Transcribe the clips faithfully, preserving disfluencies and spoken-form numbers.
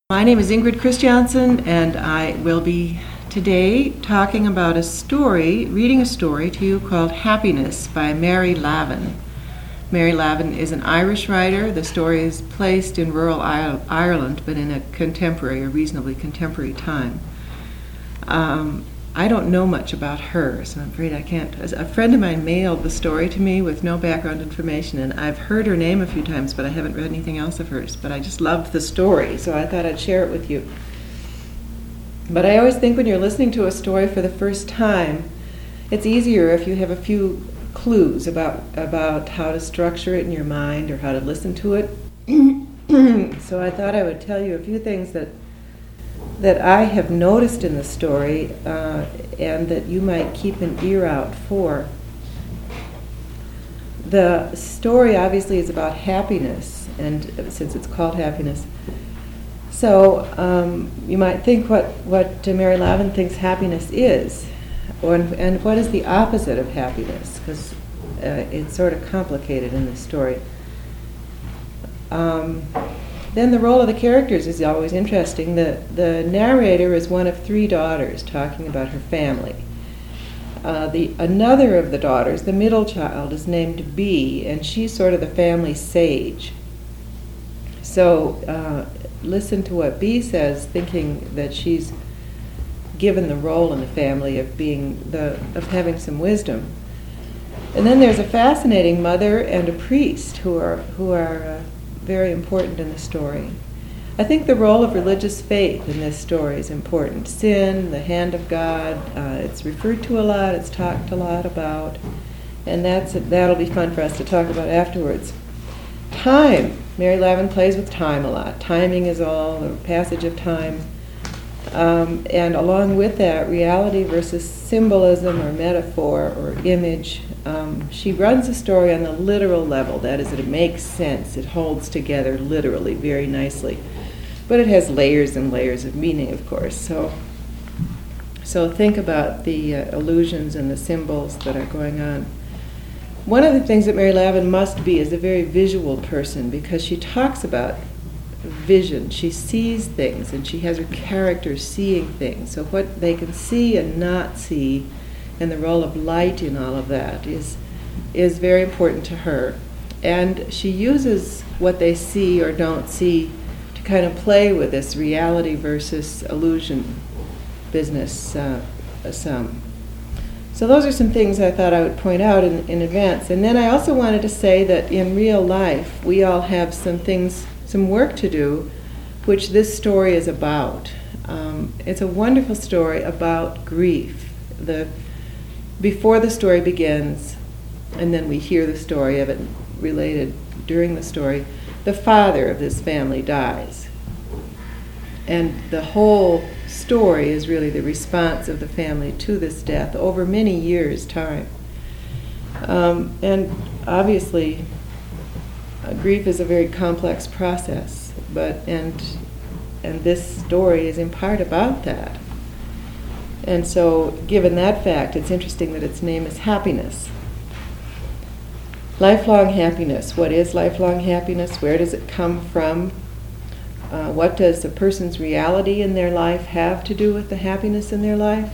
My name is Ingrid Christiansen, and I will be today talking about a story, reading a story to you called Happiness by Mary Lavin. Mary Lavin is an Irish writer. The story is placed in rural Ireland, but in a contemporary, a reasonably contemporary time. Um, I don't know much about her, so I'm afraid I can't. A friend of mine mailed the story to me with no background information, and I've heard her name a few times, but I haven't read anything else of hers. But I just loved the story, so I thought I'd share it with you. But I always think when you're listening to a story for the first time, it's easier if you have a few clues about, about how to structure it in your mind or how to listen to it. So I thought I would tell you a few things that that I have noticed in the story uh, and that you might keep an ear out for. The story obviously is about happiness, and since it's called Happiness, so um, you might think what, what Mary Lavin thinks happiness is, or, and what is the opposite of happiness, because uh, it's sort of complicated in this story. Um, Then the role of the characters is always interesting. The, the narrator is one of three daughters talking about her family. Uh, the another of the daughters, the middle child, is named Bee, and she's sort of the family sage. So uh, listen to what Bee says, thinking that she's given the role in the family of being the of having some wisdom. And then there's a fascinating mother and a priest who are who are. Uh, very important in the story. I think the role of religious faith in this story is important. Sin, the hand of God, uh, it's referred to a lot, it's talked a lot about, and that's that'll be fun for us to talk about afterwards. Time. Mary Lavin plays with time a lot. Timing is all, the passage of time. Um, and along with that, reality versus symbolism or metaphor or image. Um, she runs the story on the literal level. That is, that it makes sense. It holds together literally very nicely. But it has layers and layers of meaning, of course. So, so think about the uh, illusions and the symbols that are going on. One of the things that Mary Lavin must be is a very visual person, because she talks about vision. She sees things, and she has her characters seeing things. So what they can see and not see, and the role of light in all of that is is very important to her. And she uses what they see or don't see to kind of play with this reality versus illusion business uh, some. So those are some things I thought I would point out in, in advance. And then I also wanted to say that in real life, we all have some things, some work to do, which this story is about. Um, it's a wonderful story about grief. The Before the story begins, and then we hear the story of it related during the story, the father of this family dies. And the whole story is really the response of the family to this death over many years' time. Um, and obviously, uh, grief is a very complex process, but and and this story is in part about that. And so, given that fact, it's interesting that its name is Happiness. Lifelong happiness. What is lifelong happiness? Where does it come from? Uh, what does a person's reality in their life have to do with the happiness in their life?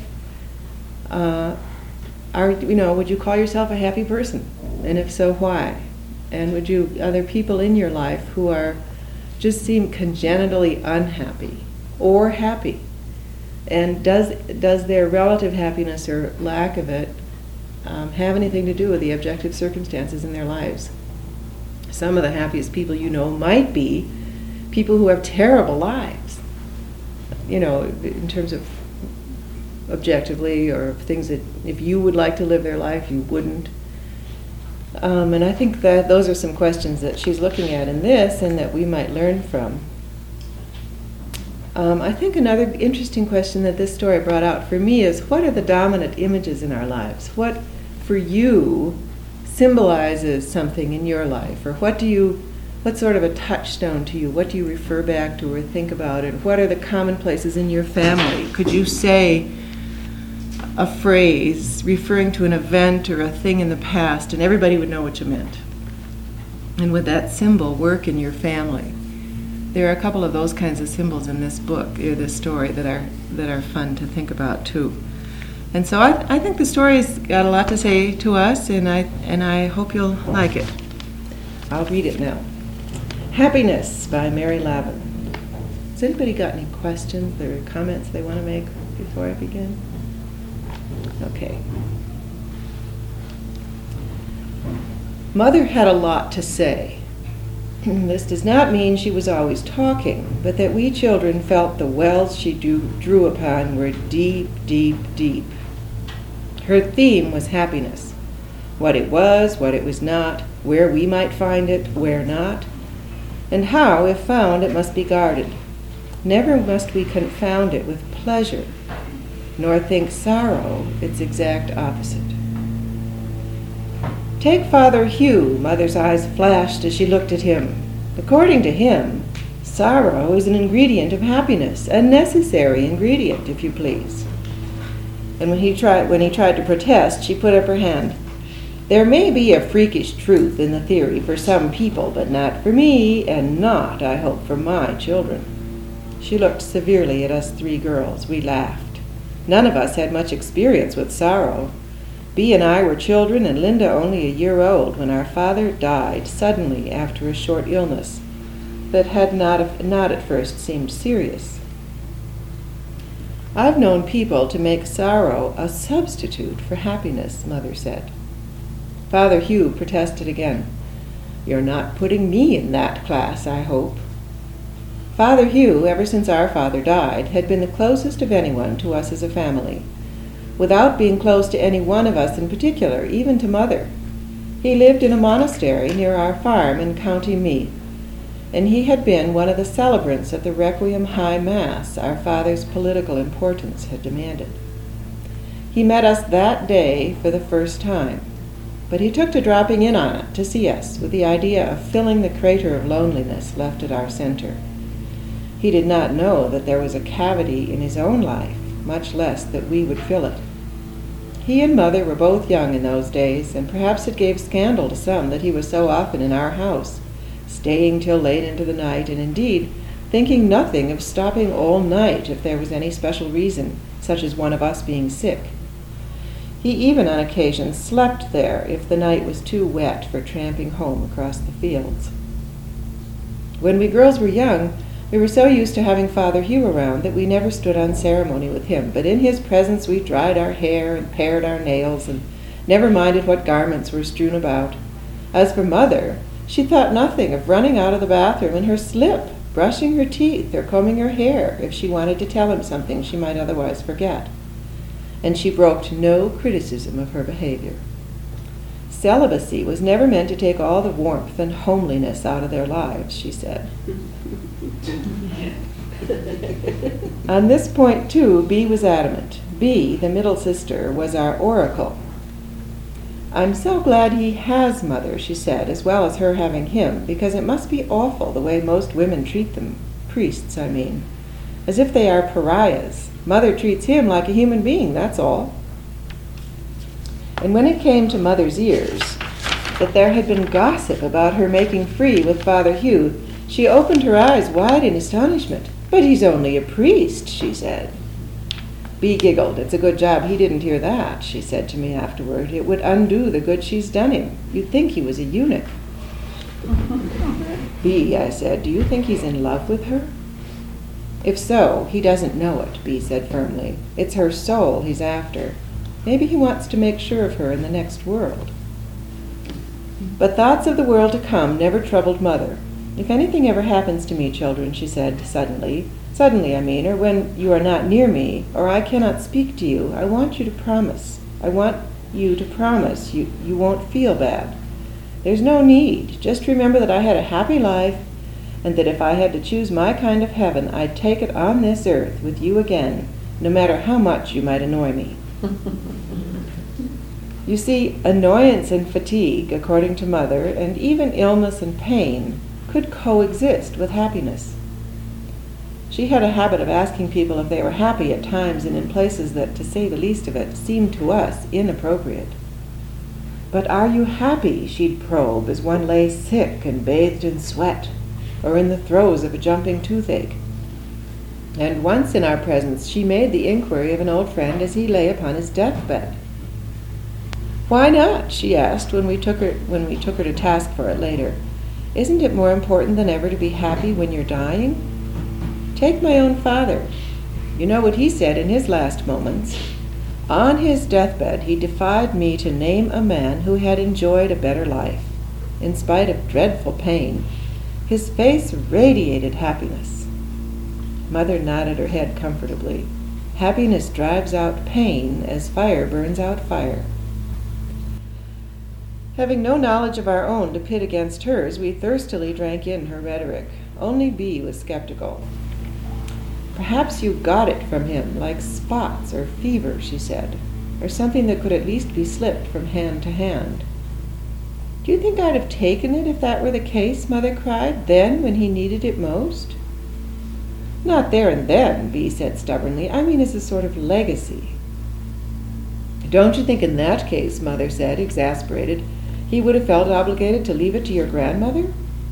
Uh, are you know? Would you call yourself a happy person? And if so, why? And would you? Are there people in your life who are just seem congenitally unhappy or happy? And does does their relative happiness or lack of it um, have anything to do with the objective circumstances in their lives? Some of the happiest people you know might be people who have terrible lives, you know, in terms of objectively, or things that if you would like to live their life, you wouldn't. Um, and I think that those are some questions that she's looking at in this and that we might learn from. Um, I think another interesting question that this story brought out for me is, what are the dominant images in our lives? What, for you, symbolizes something in your life? Or what do you, what sort of a touchstone to you? What do you refer back to or think about? And what are the commonplaces in your family? Could you say a phrase referring to an event or a thing in the past, and everybody would know what you meant? And would that symbol work in your family? There are a couple of those kinds of symbols in this book, or this story, that are that are fun to think about too. And so I, I think the story's got a lot to say to us, and I and I hope you'll like it. I'll read it now. Happiness by Mary Lavin. Has anybody got any questions or comments they want to make before I begin? Okay. Mother had a lot to say. This does not mean she was always talking, but that we children felt the wells she drew, drew upon were deep, deep, deep. Her theme was happiness. What it was, what it was not, where we might find it, where not, and how, if found, it must be guarded. Never must we confound it with pleasure, nor think sorrow its exact opposite. Take Father Hugh, Mother's eyes flashed as she looked at him. According to him, sorrow is an ingredient of happiness, a necessary ingredient, if you please. And when he tried, when he tried to protest, she put up her hand. There may be a freakish truth in the theory for some people, but not for me, and not, I hope, for my children. She looked severely at us three girls. We laughed. None of us had much experience with sorrow. Bea and I were children, and Linda only a year old, when our father died suddenly after a short illness that had not, not at first seemed serious. I've known people to make sorrow a substitute for happiness, Mother said. Father Hugh protested again. You're not putting me in that class, I hope. Father Hugh, ever since our father died, had been the closest of anyone to us as a family, without being close to any one of us in particular, even to Mother. He lived in a monastery near our farm in County Meath, and he had been one of the celebrants at the Requiem High Mass our father's political importance had demanded. He met us that day for the first time, but he took to dropping in on it to see us with the idea of filling the crater of loneliness left at our center. He did not know that there was a cavity in his own life, much less that we would fill it. He and Mother were both young in those days, and perhaps it gave scandal to some that he was so often in our house, staying till late into the night, and indeed thinking nothing of stopping all night if there was any special reason, such as one of us being sick. He even on occasion slept there if the night was too wet for tramping home across the fields. When we girls were young, we were so used to having Father Hugh around that we never stood on ceremony with him, but in his presence we dried our hair and pared our nails and never minded what garments were strewn about. As for Mother, she thought nothing of running out of the bathroom in her slip, brushing her teeth, or combing her hair if she wanted to tell him something she might otherwise forget. And she brooked no criticism of her behavior. Celibacy was never meant to take all the warmth and homeliness out of their lives, she said. On this point, too, Bea was adamant. Bea, the middle sister, was our oracle. I'm so glad he has Mother, she said, as well as her having him, because it must be awful the way most women treat them, priests, I mean, as if they are pariahs. Mother treats him like a human being, that's all. And when it came to Mother's ears that there had been gossip about her making free with Father Hugh, she opened her eyes wide in astonishment. But he's only a priest, she said. Bea giggled. It's a good job he didn't hear that, she said to me afterward. It would undo the good she's done him. You'd think he was a eunuch. Bea, I said, do you think he's in love with her? If so, he doesn't know it, Bea said firmly. It's her soul he's after. Maybe he wants to make sure of her in the next world. But thoughts of the world to come never troubled Mother. If anything ever happens to me, children, she said suddenly, suddenly I mean, or when you are not near me, or I cannot speak to you, I want you to promise. I want you to promise you, you won't feel bad. There's no need. Just remember that I had a happy life, and that if I had to choose my kind of heaven, I'd take it on this earth with you again, no matter how much you might annoy me. You see, annoyance and fatigue, according to Mother, and even illness and pain, could coexist with happiness. She had a habit of asking people if they were happy at times and in places that, to say the least of it, seemed to us inappropriate. But are you happy, she'd probe as one lay sick and bathed in sweat. or in the throes of a jumping toothache. And once in our presence she made the inquiry of an old friend as he lay upon his deathbed. "Why not?" she asked when we took her when we took her to task for it later. "Isn't it more important than ever to be happy when you're dying? Take my own father. You know what he said in his last moments. On his deathbed he defied me to name a man who had enjoyed a better life. In spite of dreadful pain, his face radiated happiness." Mother nodded her head comfortably. Happiness drives out pain as fire burns out fire. Having no knowledge of our own to pit against hers, we thirstily drank in her rhetoric. Only Bea was skeptical. "Perhaps you got it from him, like spots or fever," she said, "or something that could at least be slipped from hand to hand." "Do you think I'd have taken it if that were the case?" Mother cried, "then, when he needed it most?" "Not there and then," Bea said stubbornly. "I mean as a sort of legacy." "Don't you think in that case," Mother said, exasperated, "he would have felt obligated to leave it to your grandmother?"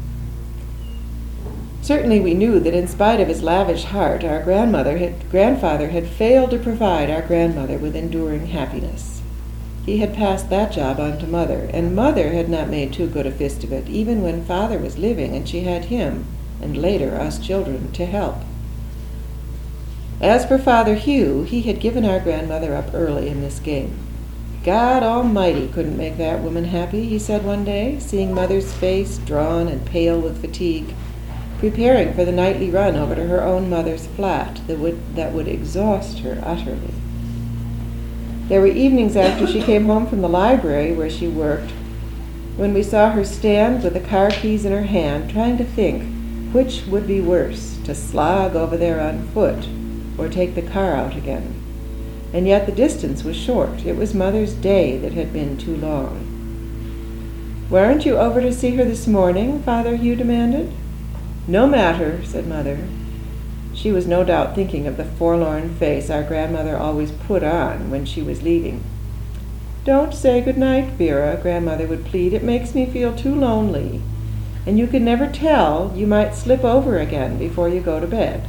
Certainly we knew that in spite of his lavish heart, our grandmother had, grandfather had failed to provide our grandmother with enduring happiness. He had passed that job on to Mother, and Mother had not made too good a fist of it, even when Father was living and she had him, and later us children, to help. As for Father Hugh, he had given our grandmother up early in this game. "God Almighty couldn't make that woman happy," he said one day, seeing Mother's face drawn and pale with fatigue, preparing for the nightly run over to her own mother's flat that would, that would exhaust her utterly. There were evenings after she came home from the library where she worked, when we saw her stand with the car keys in her hand, trying to think which would be worse, to slog over there on foot or take the car out again. And yet the distance was short. It was Mother's day that had been too long. "Weren't you over to see her this morning?" Father Hugh demanded. "No matter," said Mother. She was no doubt thinking of the forlorn face our grandmother always put on when she was leaving. "Don't say good night, Vera," Grandmother would plead. "It makes me feel too lonely. And you can never tell, you might slip over again before you go to bed."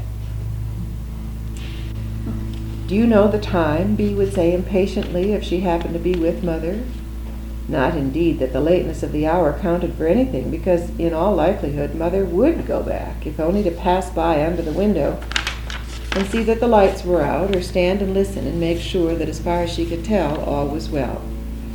"Do you know the time?" Bea would say impatiently if she happened to be with Mother. Not indeed that the lateness of the hour counted for anything, because in all likelihood Mother would go back, if only to pass by under the window and see that the lights were out, or stand and listen and make sure that as far as she could tell all was well.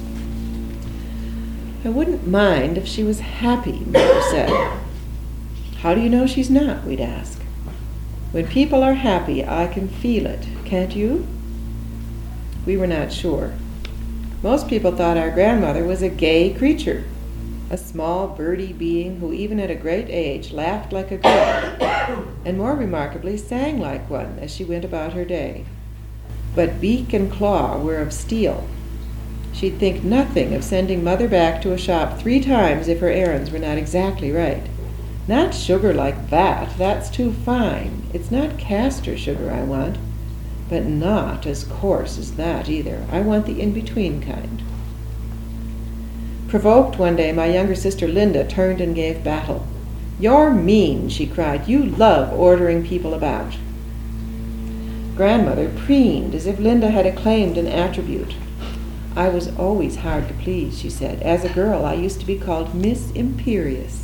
"I wouldn't mind if she was happy," Mother said. "How do you know she's not?" we'd ask. "When people are happy, I can feel it. Can't you?" We were not sure. Most people thought our grandmother was a gay creature, a small birdie being who even at a great age laughed like a girl, and more remarkably sang like one as she went about her day. But beak and claw were of steel. She'd think nothing of sending Mother back to a shop three times if her errands were not exactly right. "Not sugar like that, that's too fine. It's not castor sugar I want, but not as coarse as that either. I want the in-between kind." Provoked one day, my younger sister Linda turned and gave battle. "You're mean," she cried. "You love ordering people about." Grandmother preened as if Linda had acclaimed an attribute. "I was always hard to please," she said. "As a girl, I used to be called Miss Imperious."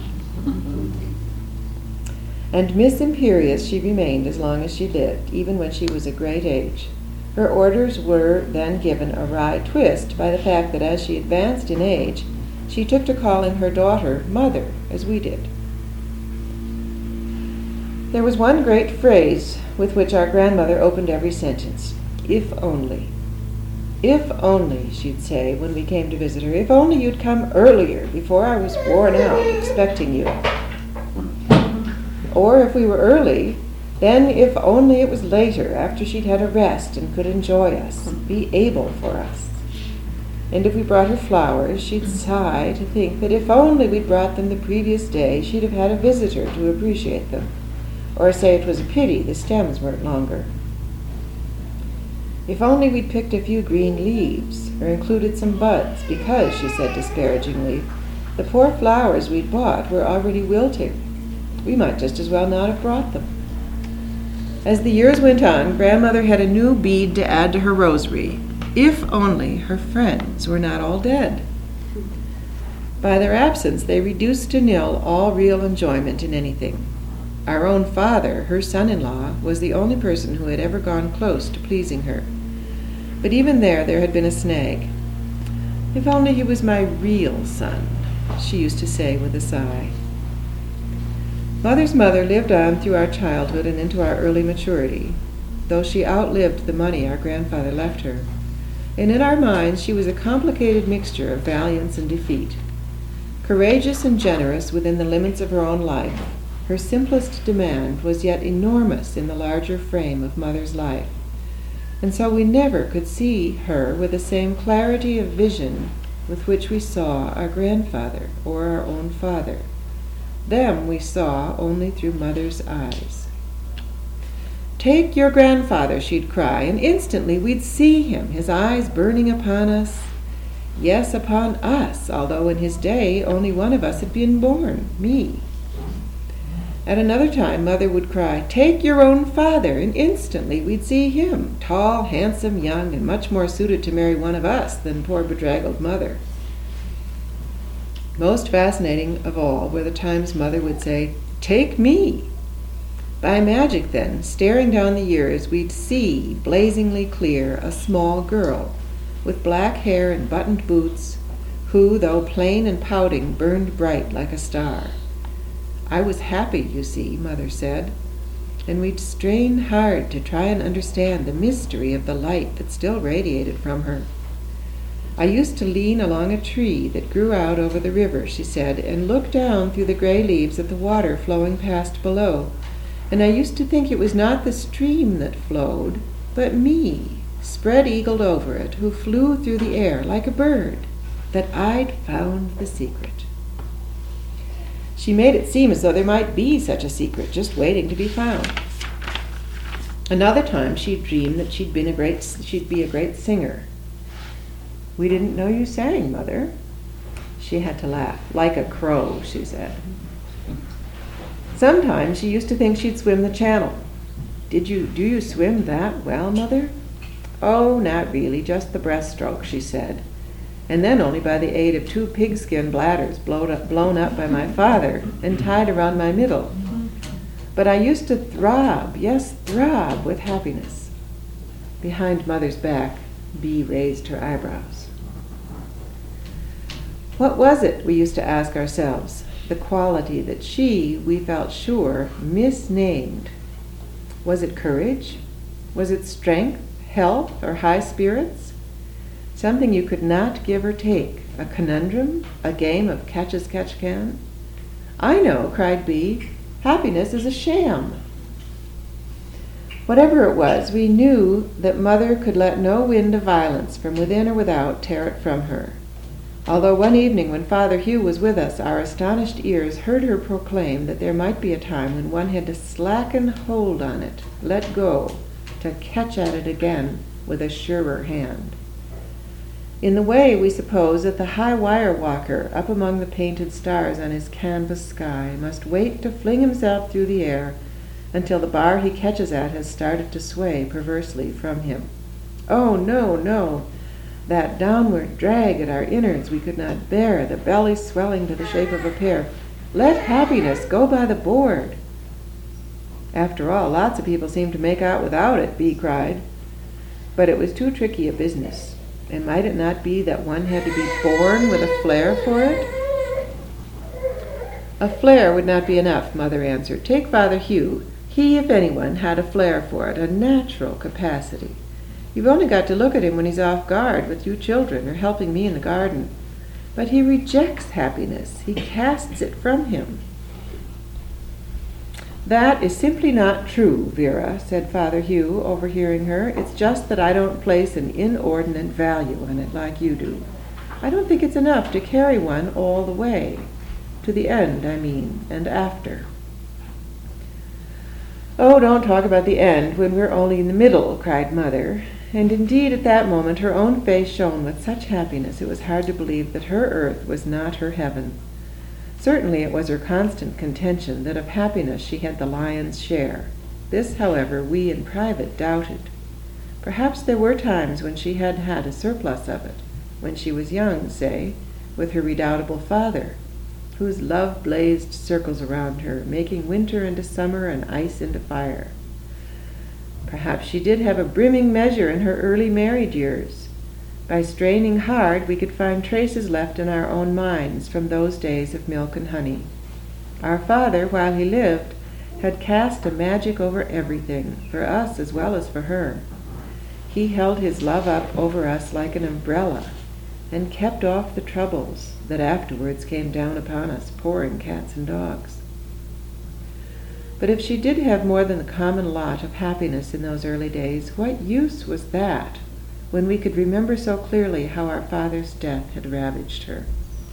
And Miss Imperious she remained as long as she lived, even when she was a great age. Her orders were then given a wry twist by the fact that as she advanced in age, she took to calling her daughter Mother, as we did. There was one great phrase with which our grandmother opened every sentence: "If only." "If only," she'd say when we came to visit her, "if only you'd come earlier, before I was worn out expecting you. Or if we were early, then if only it was later, after she'd had a rest and could enjoy us, be able for us." And if we brought her flowers, she'd sigh to think that if only we'd brought them the previous day, she'd have had a visitor to appreciate them, or say it was a pity the stems weren't longer. "If only we'd picked a few green leaves, or included some buds, because," she said disparagingly, "the poor flowers we'd bought were already wilting. We might just as well not have brought them. As the years went on, Grandmother had a new bead to add to her rosary. If only her friends were not all dead. By their absence, they reduced to nil all real enjoyment in anything. Our own father, her son-in-law, was the only person who had ever gone close to pleasing her. But even there, there had been a snag. If only he was my real son, she used to say with a sigh. Mother's mother lived on through our childhood and into our early maturity, though she outlived the money our grandfather left her. And in our minds, she was a complicated mixture of valiance and defeat. Courageous and generous within the limits of her own life, her simplest demand was yet enormous in the larger frame of Mother's life. And so we never could see her with the same clarity of vision with which we saw our grandfather or our own father. Them we saw only through Mother's eyes. "Take your grandfather," she'd cry, and instantly we'd see him, his eyes burning upon us. Yes, upon us, although in his day only one of us had been born, me. At another time, Mother would cry, "Take your own father," and instantly we'd see him, tall, handsome, young, and much more suited to marry one of us than poor bedraggled Mother. Most fascinating of all were the times Mother would say, "Take me." By magic, then, staring down the years, we'd see, blazingly clear, a small girl, with black hair and buttoned boots, who, though plain and pouting, burned bright like a star. I was happy, you see, Mother said, and we'd strain hard to try and understand the mystery of the light that still radiated from her. I used to lean along a tree that grew out over the river, she said, and look down through the gray leaves at the water flowing past below, and I used to think it was not the stream that flowed, but me, spread-eagled over it, who flew through the air like a bird, that I'd found the secret. She made it seem as though there might be such a secret, just waiting to be found. Another time she'd dreamed that she'd been a great, she'd be a great singer. "We didn't know you sang, Mother." She had to laugh. "Like a crow," she said. Sometimes she used to think she'd swim the channel. Did you, do you swim that well, Mother?" "Oh, not really, just the breaststroke," she said. And then only by the aid of two pigskin bladders blown up, blown up by my father and tied around my middle. But I used to throb, yes, throb with happiness. Behind Mother's back, Bea raised her eyebrows. What was it, we used to ask ourselves, the quality that she, we felt sure, misnamed? Was it courage? Was it strength, health, or high spirits? Something you could not give or take, a conundrum, a game of catch-as-catch-can? "I know," cried Bea. "Happiness is a sham." Whatever it was, we knew that Mother could let no wind of violence from within or without tear it from her. Although one evening when Father Hugh was with us, our astonished ears heard her proclaim that there might be a time when one had to slacken hold on it, let go, to catch at it again with a surer hand. In the way, we suppose, that the high wire walker up among the painted stars on his canvas sky must wait to fling himself through the air until the bar he catches at has started to sway perversely from him. Oh, no, no! That downward drag at our innards we could not bear, the belly swelling to the shape of a pear. Let happiness go by the board. After all, lots of people seem to make out without it, Bea cried. But it was too tricky a business. And might it not be that one had to be born with a flair for it? A flair would not be enough, Mother answered. Take Father Hugh. He, if anyone, had a flair for it, a natural capacity. You've only got to look at him when he's off guard with you children or helping me in the garden. But he rejects happiness. He casts it from him. That is simply not true, Vera, said Father Hugh, overhearing her. It's just that I don't place an inordinate value on it like you do. I don't think it's enough to carry one all the way. To the end, I mean, and after. Oh, don't talk about the end when we're only in the middle, cried Mother. And indeed, at that moment, her own face shone with such happiness it was hard to believe that her earth was not her heaven. Certainly it was her constant contention that of happiness she had the lion's share. This, however, we in private doubted. Perhaps there were times when she had had a surplus of it, when she was young, say, with her redoubtable father, whose love blazed circles around her, making winter into summer and ice into fire. Perhaps she did have a brimming measure in her early married years. By straining hard, we could find traces left in our own minds from those days of milk and honey. Our father, while he lived, had cast a magic over everything, for us as well as for her. He held his love up over us like an umbrella, and kept off the troubles that afterwards came down upon us, pouring cats and dogs. But if she did have more than the common lot of happiness in those early days, what use was that, when we could remember so clearly how our father's death had ravaged her?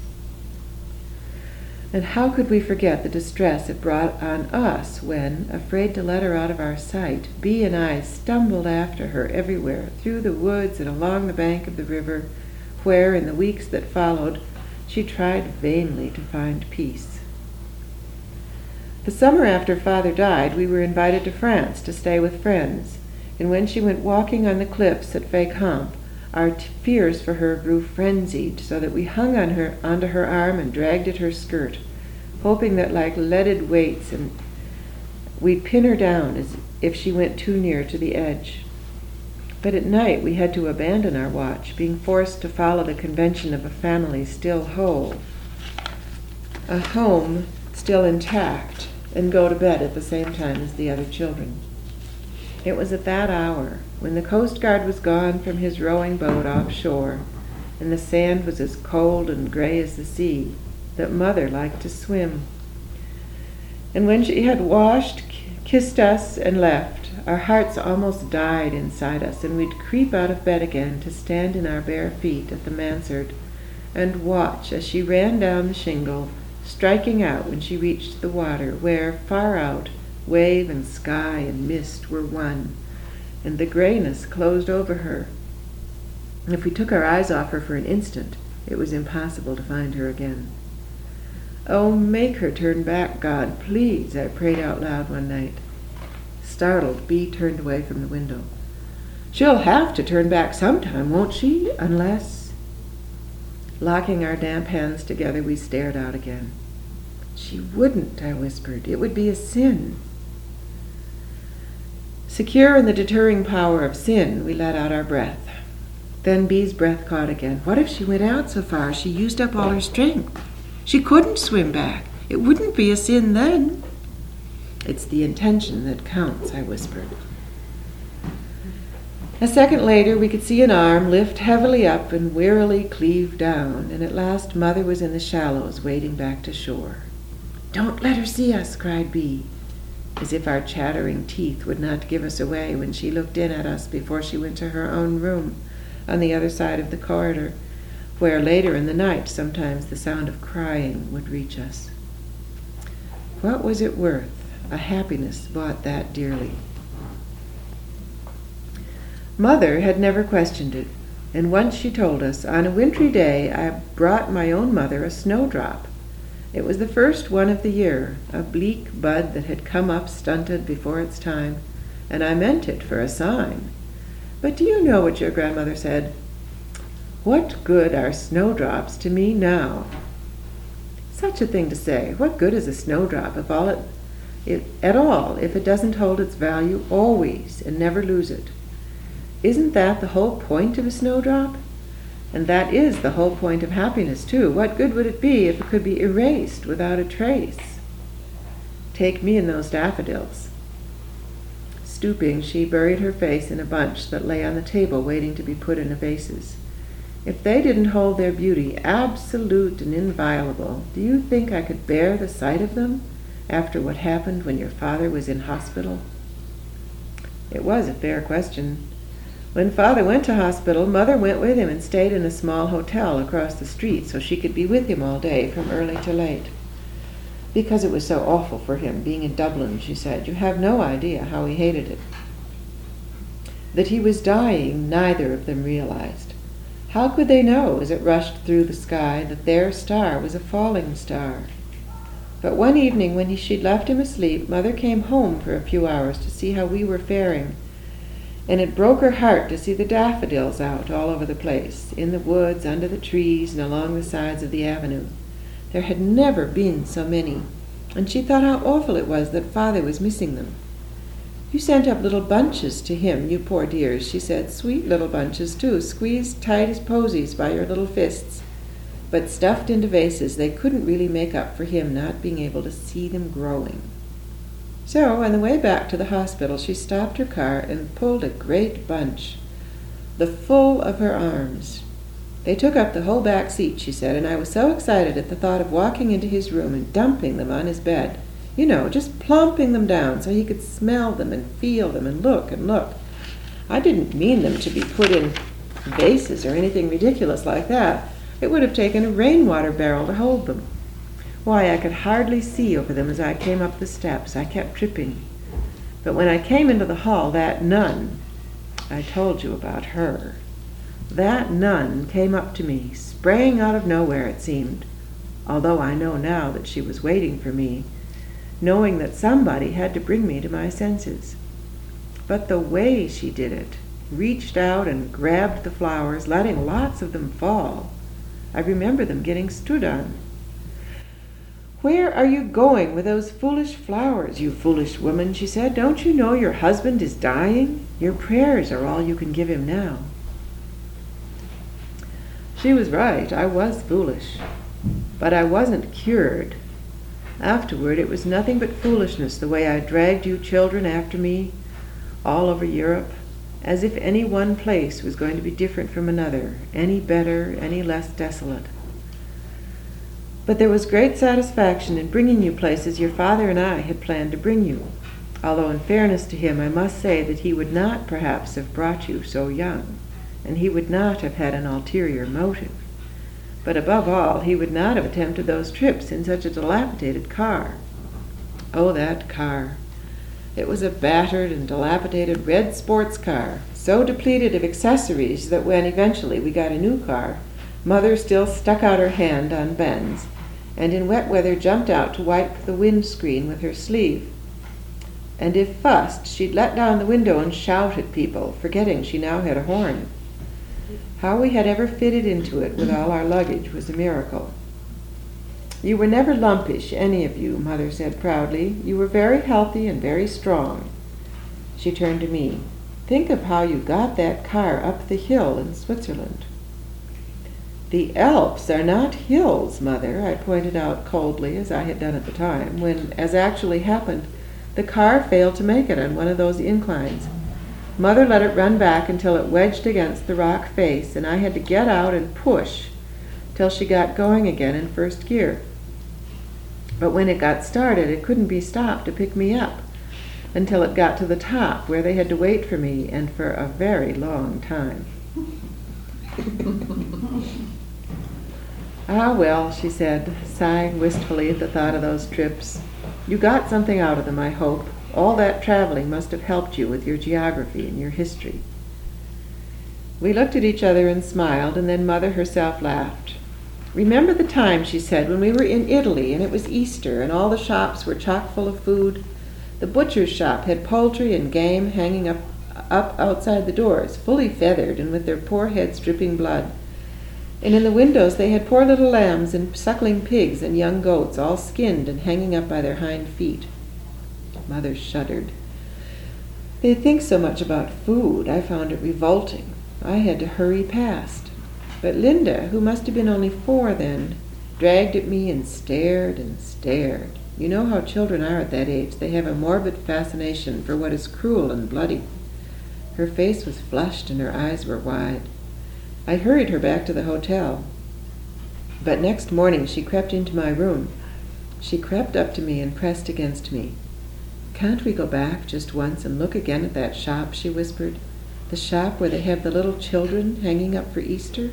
And how could we forget the distress it brought on us when, afraid to let her out of our sight, Bee and I stumbled after her everywhere, through the woods and along the bank of the river, where, in the weeks that followed, she tried vainly to find peace. The summer after Father died, we were invited to France to stay with friends, and when she went walking on the cliffs at Fécamp, our t- fears for her grew frenzied, so that we hung on her onto her arm and dragged at her skirt, hoping that like leaded weights and we'd pin her down as if she went too near to the edge. But at night we had to abandon our watch, being forced to follow the convention of a family still whole, a home still intact, and go to bed at the same time as the other children. It was at that hour, when the Coast Guard was gone from his rowing boat offshore, and the sand was as cold and gray as the sea, that Mother liked to swim. And when she had washed, kissed us, and left, our hearts almost died inside us, and we'd creep out of bed again to stand in our bare feet at the mansard and watch as she ran down the shingle, striking out when she reached the water, where, far out, wave and sky and mist were one, and the grayness closed over her. If we took our eyes off her for an instant, it was impossible to find her again. "Oh, make her turn back, God, please," I prayed out loud one night. Startled, Bee turned away from the window. "She'll have to turn back sometime, won't she? Unless—" Locking our damp hands together, we stared out again. "She wouldn't," I whispered. "It would be a sin." Secure in the deterring power of sin, we let out our breath. Then Bee's breath caught again. What if she went out so far she used up all her strength? She couldn't swim back. It wouldn't be a sin then. "It's the intention that counts," I whispered. A second later, we could see an arm lift heavily up and wearily cleave down, and at last Mother was in the shallows, wading back to shore. "Don't let her see us," cried Bee, as if our chattering teeth would not give us away when she looked in at us before she went to her own room on the other side of the corridor, where later in the night sometimes the sound of crying would reach us. What was it worth, a happiness bought that dearly? Mother had never questioned it, and once she told us, "On a wintry day I brought my own mother a snowdrop. It was the first one of the year, a bleak bud that had come up stunted before its time, and I meant it for a sign. But do you know what your grandmother said? 'What good are snowdrops to me now?' Such a thing to say. What good is a snowdrop if all it, it, at all if it doesn't hold its value always and never lose it? Isn't that the whole point of a snowdrop? And that is the whole point of happiness, too. What good would it be if it could be erased without a trace? Take me and those daffodils." Stooping, she buried her face in a bunch that lay on the table waiting to be put in vases. "If they didn't hold their beauty absolute and inviolable, do you think I could bear the sight of them after what happened when your father was in hospital?" It was a fair question. When Father went to hospital, Mother went with him and stayed in a small hotel across the street so she could be with him all day from early to late. Because it was so awful for him, being in Dublin, she said. You have no idea how he hated it. That he was dying, neither of them realized. How could they know, as it rushed through the sky, that their star was a falling star? But one evening when he, she'd left him asleep, Mother came home for a few hours to see how we were faring. And it broke her heart to see the daffodils out all over the place, in the woods, under the trees, and along the sides of the avenue. There had never been so many, and she thought how awful it was that Father was missing them. "You sent up little bunches to him, you poor dears," she said. "Sweet little bunches, too, squeezed tight as posies by your little fists. But stuffed into vases, they couldn't really make up for him not being able to see them growing." So, on the way back to the hospital, she stopped her car and pulled a great bunch, the full of her arms. They took up the whole back seat, she said, and I was so excited at the thought of walking into his room and dumping them on his bed. You know, just plumping them down so he could smell them and feel them and look and look. I didn't mean them to be put in vases or anything ridiculous like that. It would have taken a rainwater barrel to hold them. Why, I could hardly see over them as I came up the steps. I kept tripping. But when I came into the hall, that nun, I told you about her, that nun came up to me, sprang out of nowhere, it seemed, although I know now that she was waiting for me, knowing that somebody had to bring me to my senses. But the way she did it, reached out and grabbed the flowers, letting lots of them fall. I remember them getting stood on. "Where are you going with those foolish flowers, you foolish woman?" she said. "Don't you know your husband is dying? Your prayers are all you can give him now." She was right. I was foolish. But I wasn't cured. Afterward, it was nothing but foolishness the way I dragged you children after me all over Europe, as if any one place was going to be different from another, any better, any less desolate. But there was great satisfaction in bringing you places your father and I had planned to bring you, although in fairness to him I must say that he would not perhaps have brought you so young, and he would not have had an ulterior motive. But above all, he would not have attempted those trips in such a dilapidated car. Oh, that car! It was a battered and dilapidated red sports car, so depleted of accessories that when eventually we got a new car, Mother still stuck out her hand on Ben's, and in wet weather jumped out to wipe the windscreen with her sleeve. And if fussed, she'd let down the window and shout at people, forgetting she now had a horn. How we had ever fitted into it with all our luggage was a miracle. "You were never lumpish, any of you," Mother said proudly. "You were very healthy and very strong." She turned to me. "Think of how you got that car up the hill in Switzerland." "The Alps are not hills, Mother," I pointed out coldly, as I had done at the time, when, as actually happened, the car failed to make it on one of those inclines. Mother let it run back until it wedged against the rock face, and I had to get out and push till she got going again in first gear. But when it got started, it couldn't be stopped to pick me up until it got to the top, where they had to wait for me, and for a very long time. "Ah, well," she said, sighing wistfully at the thought of those trips. "You got something out of them, I hope. All that traveling must have helped you with your geography and your history." We looked at each other and smiled, and then Mother herself laughed. "Remember the time," she said, "when we were in Italy, and it was Easter, and all the shops were chock full of food? The butcher's shop had poultry and game hanging up, up outside the doors, fully feathered and with their poor heads dripping blood. And in the windows they had poor little lambs and suckling pigs and young goats, all skinned and hanging up by their hind feet." Mother shuddered. "They think so much about food. I found it revolting. I had to hurry past. But Linda, who must have been only four then, dragged at me and stared and stared. You know how children are at that age. They have a morbid fascination for what is cruel and bloody. Her face was flushed and her eyes were wide. I hurried her back to the hotel. But next morning she crept into my room. She crept up to me and pressed against me. "Can't we go back just once and look again at that shop?" she whispered. "The shop where they have the little children hanging up for Easter?"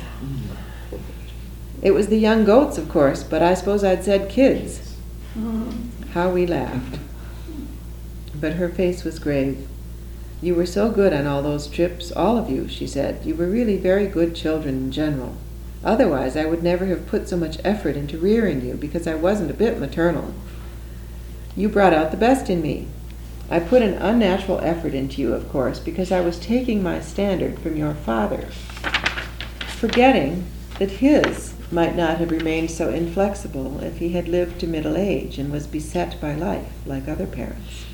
It was the young goats, of course, but I suppose I'd said kids. How we laughed. But her face was grave. "You were so good on all those trips, all of you," she said. "You were really very good children in general. Otherwise, I would never have put so much effort into rearing you, because I wasn't a bit maternal. You brought out the best in me. I put an unnatural effort into you, of course, because I was taking my standard from your father, forgetting that his might not have remained so inflexible if he had lived to middle age and was beset by life like other parents.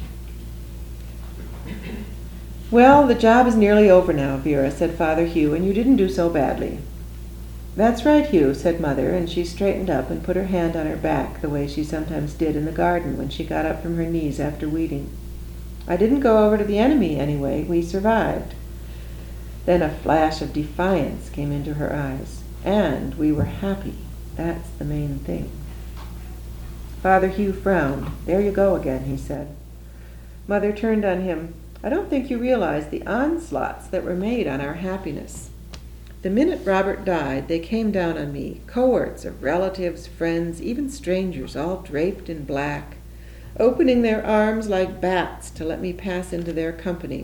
Well, the job is nearly over now, Vera, said Father Hugh, and you didn't do so badly. That's right, Hugh, said Mother, and she straightened up and put her hand on her back the way she sometimes did in the garden when she got up from her knees after weeding. I didn't go over to the enemy anyway. We survived. Then a flash of defiance came into her eyes. And we were happy. That's the main thing. Father Hugh frowned. There you go again, he said. Mother turned on him. I don't think you realize the onslaughts that were made on our happiness. The minute Robert died, they came down on me, cohorts of relatives, friends, even strangers, all draped in black, opening their arms like bats to let me pass into their company.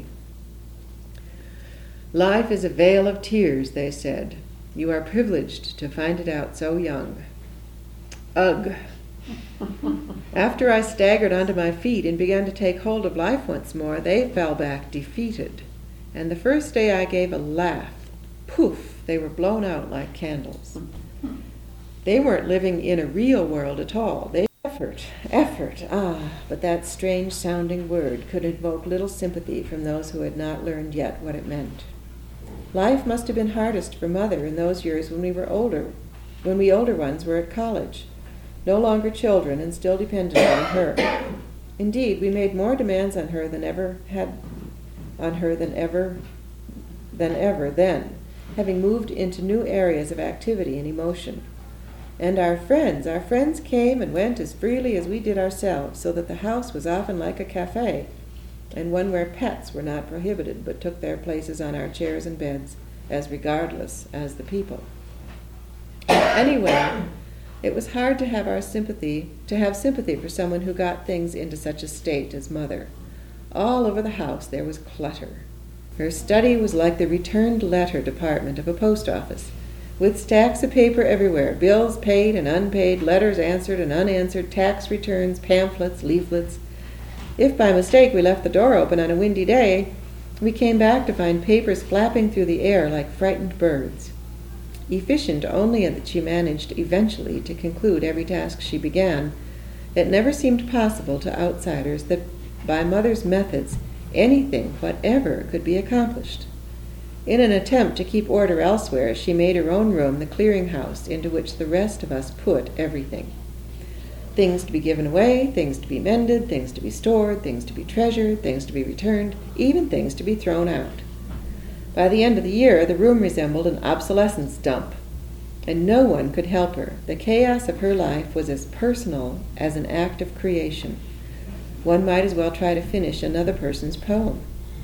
Life is a vale of tears, they said. You are privileged to find it out so young. Ugh. After I staggered onto my feet and began to take hold of life once more, they fell back defeated. And the first day I gave a laugh. Poof, they were blown out like candles. They weren't living in a real world at all. They effort, effort, ah, but that strange-sounding word could evoke little sympathy from those who had not learned yet what it meant. Life must have been hardest for Mother in those years when we were older, when we older ones were at college, no longer children and still dependent on her. Indeed, we made more demands on her than ever had on her than ever than ever then, having moved into new areas of activity and emotion. And our friends, our friends came and went as freely as we did ourselves, so that the house was often like a cafe, and one where pets were not prohibited, but took their places on our chairs and beds, as regardless as the people. Anyway, it was hard to have our sympathy, to have sympathy for someone who got things into such a state as Mother. All over the house there was clutter. Her study was like the returned letter department of a post office, with stacks of paper everywhere, bills paid and unpaid, letters answered and unanswered, tax returns, pamphlets, leaflets. If by mistake we left the door open on a windy day, we came back to find papers flapping through the air like frightened birds. Efficient only in that she managed eventually to conclude every task she began, it never seemed possible to outsiders that by Mother's methods anything whatever could be accomplished. In an attempt to keep order elsewhere, she made her own room the clearinghouse into which the rest of us put everything. Things to be given away, things to be mended, things to be stored, things to be treasured, things to be returned, even things to be thrown out. By the end of the year, the room resembled an obsolescence dump, and no one could help her. The chaos of her life was as personal as an act of creation. One might as well try to finish another person's poem.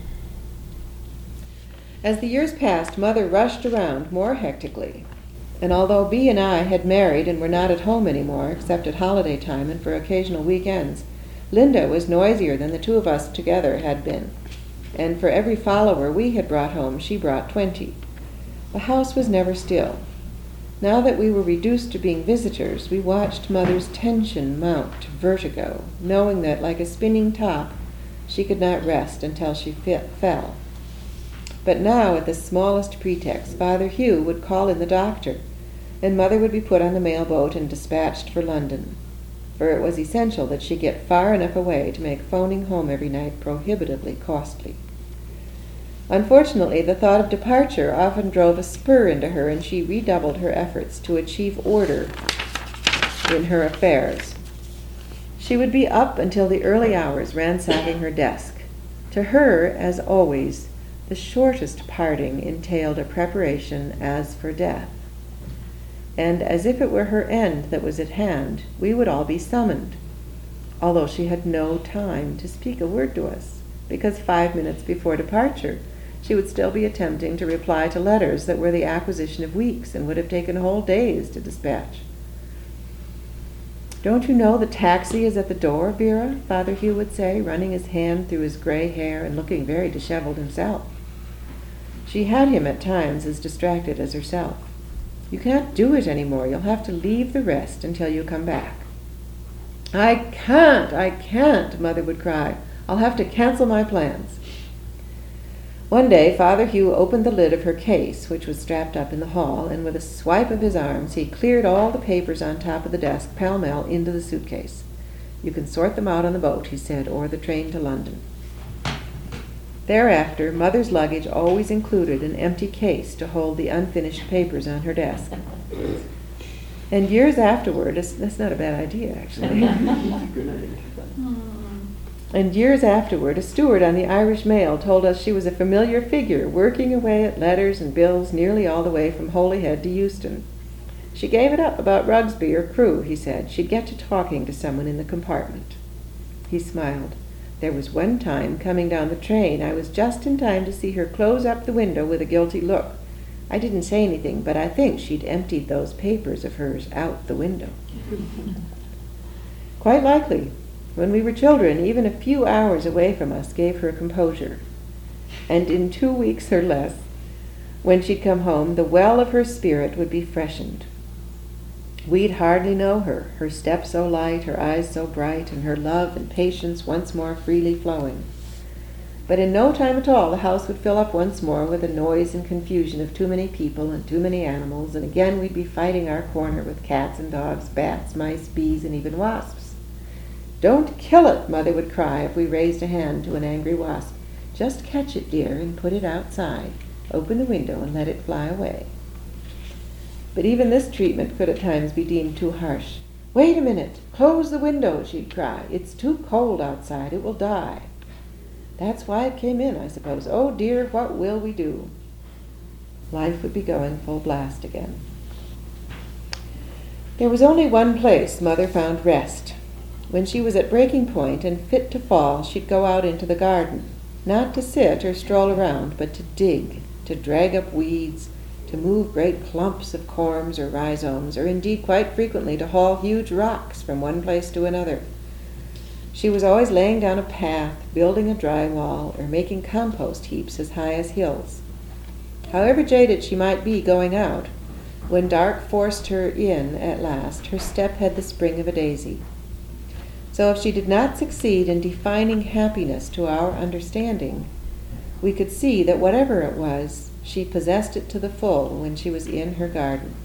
As the years passed, Mother rushed around more hectically, and although Bea and I had married and were not at home anymore, except at holiday time and for occasional weekends, Linda was noisier than the two of us together had been, and for every follower we had brought home, she brought twenty. The house was never still. Now that we were reduced to being visitors, we watched Mother's tension mount to vertigo, knowing that, like a spinning top, she could not rest until she fit, fell. But now, at the smallest pretext, Father Hugh would call in the doctor, and Mother would be put on the mail boat and dispatched for London, for it was essential that she get far enough away to make phoning home every night prohibitively costly. Unfortunately, the thought of departure often drove a spur into her, and she redoubled her efforts to achieve order in her affairs. She would be up until the early hours ransacking her desk. To her, as always, the shortest parting entailed a preparation as for death. And as if it were her end that was at hand, we would all be summoned, although she had no time to speak a word to us, because five minutes before departure she would still be attempting to reply to letters that were the acquisition of weeks and would have taken whole days to dispatch. "Don't you know the taxi is at the door, Vera?" Father Hugh would say, running his hand through his gray hair and looking very disheveled himself. She had him at times as distracted as herself. You can't do it anymore. You'll have to leave the rest until you come back. I can't, I can't, Mother would cry. I'll have to cancel my plans. One day, Father Hugh opened the lid of her case, which was strapped up in the hall, and with a swipe of his arms, he cleared all the papers on top of the desk pell-mell into the suitcase. You can sort them out on the boat, he said, or the train to London. Thereafter, Mother's luggage always included an empty case to hold the unfinished papers on her desk. And years afterward, that's not a bad idea, actually. And years afterward, a steward on the Irish Mail told us she was a familiar figure, working away at letters and bills nearly all the way from Holyhead to Euston. She gave it up about Rugsby or Crewe, he said. She'd get to talking to someone in the compartment. He smiled. There was one time, coming down the train, I was just in time to see her close up the window with a guilty look. I didn't say anything, but I think she'd emptied those papers of hers out the window. Quite likely. When we were children, even a few hours away from us gave her composure. And in two weeks or less, when she'd come home, the well of her spirit would be freshened. We'd hardly know her, her step so light, her eyes so bright, and her love and patience once more freely flowing. But in no time at all, the house would fill up once more with the noise and confusion of too many people and too many animals, and again we'd be fighting our corner with cats and dogs, bats, mice, bees, and even wasps. Don't kill it, Mother would cry if we raised a hand to an angry wasp. Just catch it, dear, and put it outside. Open the window and let it fly away. But even this treatment could at times be deemed too harsh. Wait a minute. Close the window, she'd cry. It's too cold outside. It will die. That's why it came in, I suppose. Oh, dear, what will we do? Life would be going full blast again. There was only one place Mother found rest. When she was at breaking point and fit to fall, she'd go out into the garden, not to sit or stroll around, but to dig, to drag up weeds, to move great clumps of corms or rhizomes, or indeed quite frequently to haul huge rocks from one place to another. She was always laying down a path, building a dry wall, or making compost heaps as high as hills. However jaded she might be going out, when dark forced her in at last, her step had the spring of a daisy. So if she did not succeed in defining happiness to our understanding, we could see that whatever it was, she possessed it to the full when she was in her garden.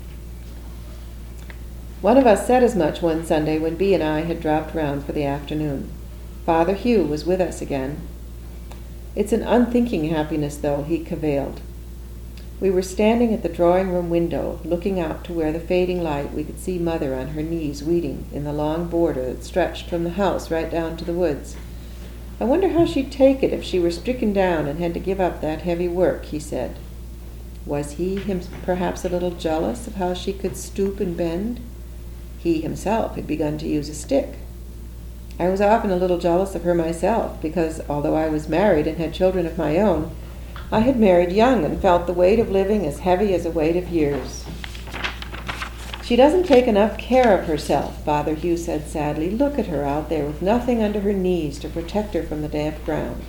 One of us said as much one Sunday when Bea and I had dropped round for the afternoon. Father Hugh was with us again. It's an unthinking happiness, though, he cavilled. We were standing at the drawing-room window, looking out to where the fading light we could see Mother on her knees weeding in the long border that stretched from the house right down to the woods. I wonder how she'd take it if she were stricken down and had to give up that heavy work, he said. Was he him perhaps a little jealous of how she could stoop and bend? He himself had begun to use a stick. I was often a little jealous of her myself, because although I was married and had children of my own, I had married young and felt the weight of living as heavy as a weight of years. She doesn't take enough care of herself, Father Hugh said sadly. Look at her out there with nothing under her knees to protect her from the damp ground.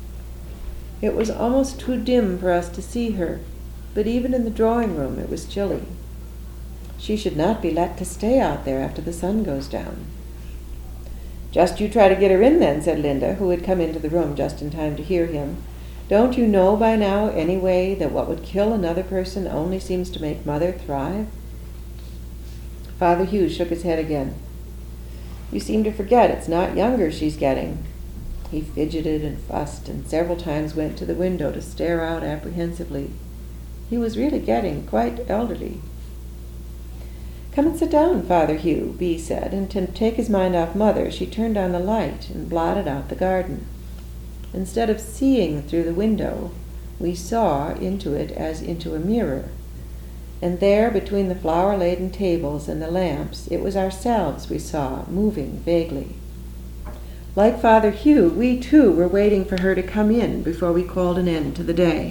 It was almost too dim for us to see her, but even in the drawing-room it was chilly. She should not be let to stay out there after the sun goes down. Just you try to get her in then, said Linda, who had come into the room just in time to hear him. Don't you know by now, anyway, that what would kill another person only seems to make Mother thrive? Father Hugh shook his head again. You seem to forget it's not younger she's getting. He fidgeted and fussed and several times went to the window to stare out apprehensively. He was really getting quite elderly. Come and sit down, Father Hugh, Bea said, and to take his mind off Mother, she turned on the light and blotted out the garden. Instead of seeing through the window, we saw into it as into a mirror. And there, between the flower-laden tables and the lamps, it was ourselves we saw, moving vaguely. Like Father Hugh, we too were waiting for her to come in before we called an end to the day.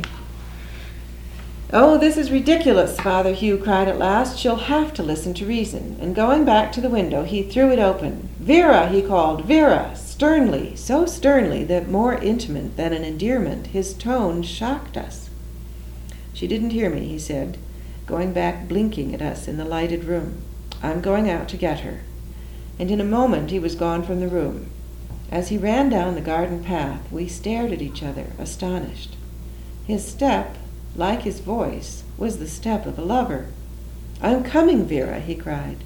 Oh, this is ridiculous, Father Hugh cried at last. She'll have to listen to reason. And going back to the window, he threw it open. Vera, he called, Vera, sternly, so sternly that more intimate than an endearment, his tone shocked us. She didn't hear me, he said. going back blinking at us in the lighted room. I'm going out to get her. And in a moment he was gone from the room. As he ran down the garden path, we stared at each other, astonished. His step, like his voice, was the step of a lover. I'm coming, Vera, he cried.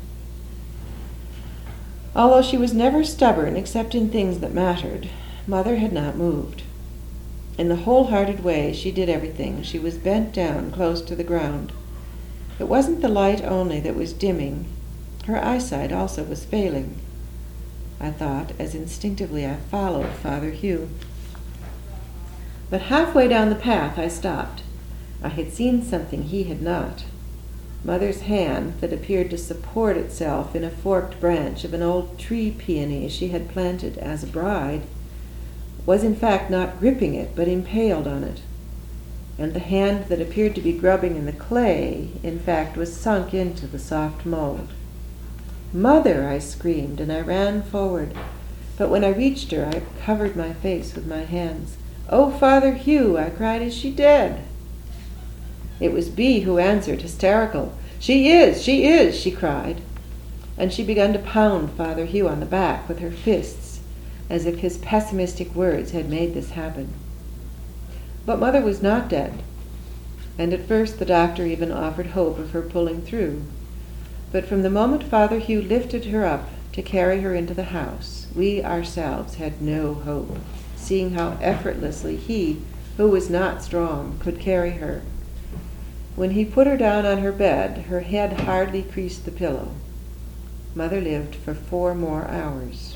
Although she was never stubborn except in things that mattered, Mother had not moved. In the wholehearted way she did everything, she was bent down close to the ground. It wasn't the light only that was dimming. Her eyesight also was failing, I thought, as instinctively I followed Father Hugh. But halfway down the path I stopped. I had seen something he had not. Mother's hand, that appeared to support itself in a forked branch of an old tree peony she had planted as a bride, was in fact not gripping it, but impaled on it. And the hand that appeared to be grubbing in the clay, in fact, was sunk into the soft mold. Mother, I screamed, and I ran forward. But when I reached her, I covered my face with my hands. Oh, Father Hugh, I cried, is she dead? It was Bea who answered, hysterical. She is, she is, she cried. And she began to pound Father Hugh on the back with her fists, as if his pessimistic words had made this happen. But Mother was not dead, and at first the doctor even offered hope of her pulling through. But from the moment Father Hugh lifted her up to carry her into the house, we ourselves had no hope, seeing how effortlessly he, who was not strong, could carry her. When he put her down on her bed, her head hardly creased the pillow. Mother lived for four more hours.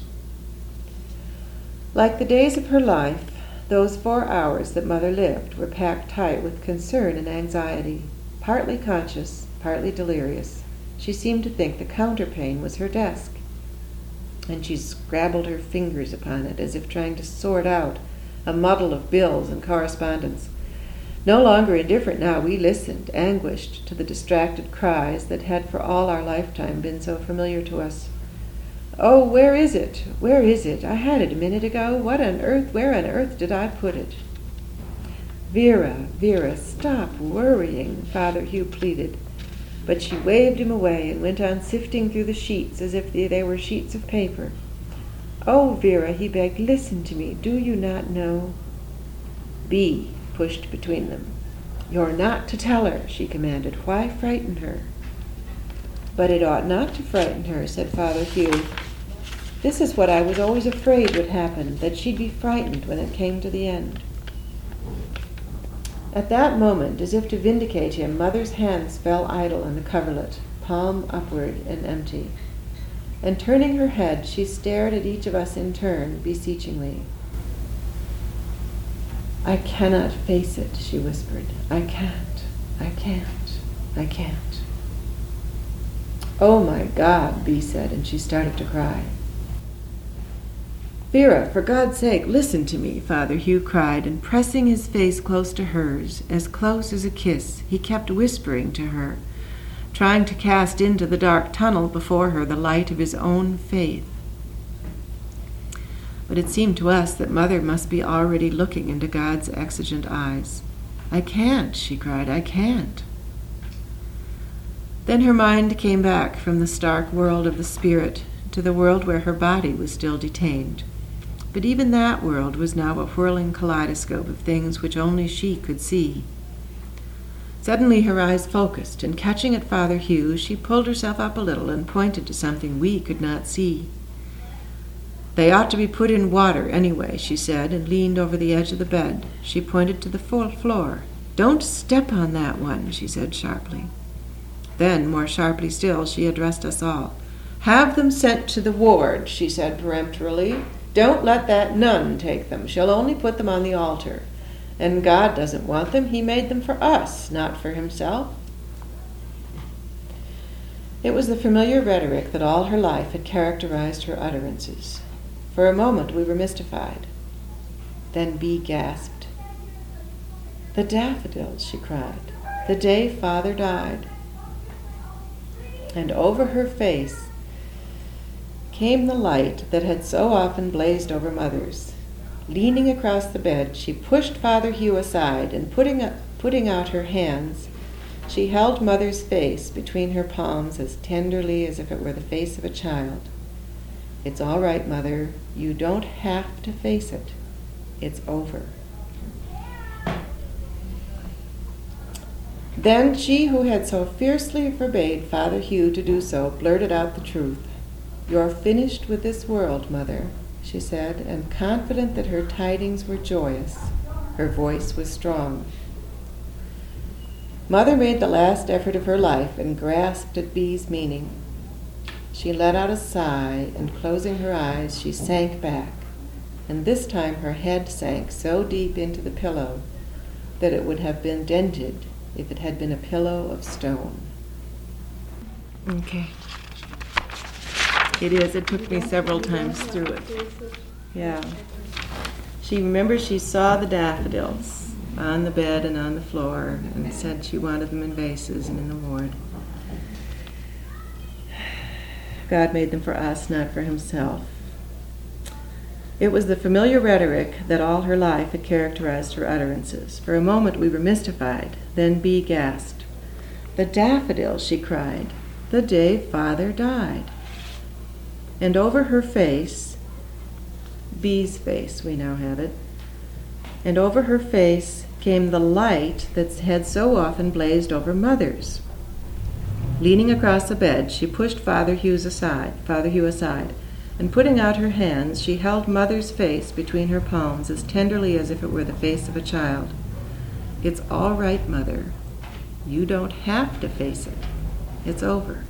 Like the days of her life, those four hours that Mother lived were packed tight with concern and anxiety, partly conscious, partly delirious. She seemed to think the counterpane was her desk, and she scrabbled her fingers upon it as if trying to sort out a muddle of bills and correspondence. No longer indifferent now, we listened, anguished, to the distracted cries that had for all our lifetime been so familiar to us. Oh, where is it? Where is it? I had it a minute ago. What on earth, where on earth did I put it? Vera, Vera, stop worrying, Father Hugh pleaded. But she waved him away and went on sifting through the sheets as if they, they were sheets of paper. Oh, Vera, he begged, listen to me. Do you not know? Bea pushed between them. You're not to tell her, she commanded. Why frighten her? But it ought not to frighten her, said Father Hugh. This is what I was always afraid would happen, that she'd be frightened when it came to the end. At that moment, as if to vindicate him, Mother's hands fell idle on the coverlet, palm upward and empty. And turning her head, she stared at each of us in turn, beseechingly. I cannot face it, she whispered. I can't, I can't, I can't. Oh my God, Bea said, and she started to cry. Vera, for God's sake, listen to me, Father Hugh cried, and pressing his face close to hers, as close as a kiss, he kept whispering to her, trying to cast into the dark tunnel before her the light of his own faith. But it seemed to us that Mother must be already looking into God's exigent eyes. I can't, she cried, I can't. Then her mind came back from the stark world of the spirit to the world where her body was still detained. But even that world was now a whirling kaleidoscope of things which only she could see. Suddenly her eyes focused, and catching at Father Hugh, she pulled herself up a little and pointed to something we could not see. They ought to be put in water anyway, she said, and leaned over the edge of the bed. She pointed to the full floor. Don't step on that one, she said sharply. Then, more sharply still, she addressed us all. Have them sent to the ward, she said peremptorily. Don't let that nun take them. She'll only put them on the altar. And God doesn't want them. He made them for us, not for himself. It was the familiar rhetoric that all her life had characterized her utterances. For a moment we were mystified. Then Bea gasped. The daffodils, she cried, the day Father died. And over her face came the light that had so often blazed over Mother's. Leaning across the bed, she pushed Father Hugh aside, and putting, up, putting out her hands, She held Mother's face between her palms as tenderly as if it were the face of a child. It's all right, Mother. You don't have to face it. It's over. Then she who had so fiercely forbade Father Hugh to do so blurted out the truth. You're finished with this world, Mother, she said, and confident that her tidings were joyous, her voice was strong. Mother made the last effort of her life and grasped at Bee's meaning. She let out a sigh, and closing her eyes, she sank back, and this time her head sank so deep into the pillow that it would have been dented if it had been a pillow of stone. Okay. It is. It took me several times through it. Yeah. She remembers she saw the daffodils on the bed and on the floor and said she wanted them in vases and in the ward. God made them for us, not for himself. It was the familiar rhetoric that all her life had characterized her utterances. For a moment we were mystified. Then Bee gasped. The daffodils, she cried, the day Father died. And over her face, Bee's face, we now have it, and over her face came the light that had so often blazed over Mother's. Leaning across the bed, she pushed Father Hugh's aside, Father Hugh aside, and putting out her hands, she held Mother's face between her palms as tenderly as if it were the face of a child. It's all right, Mother. You don't have to face it. It's over.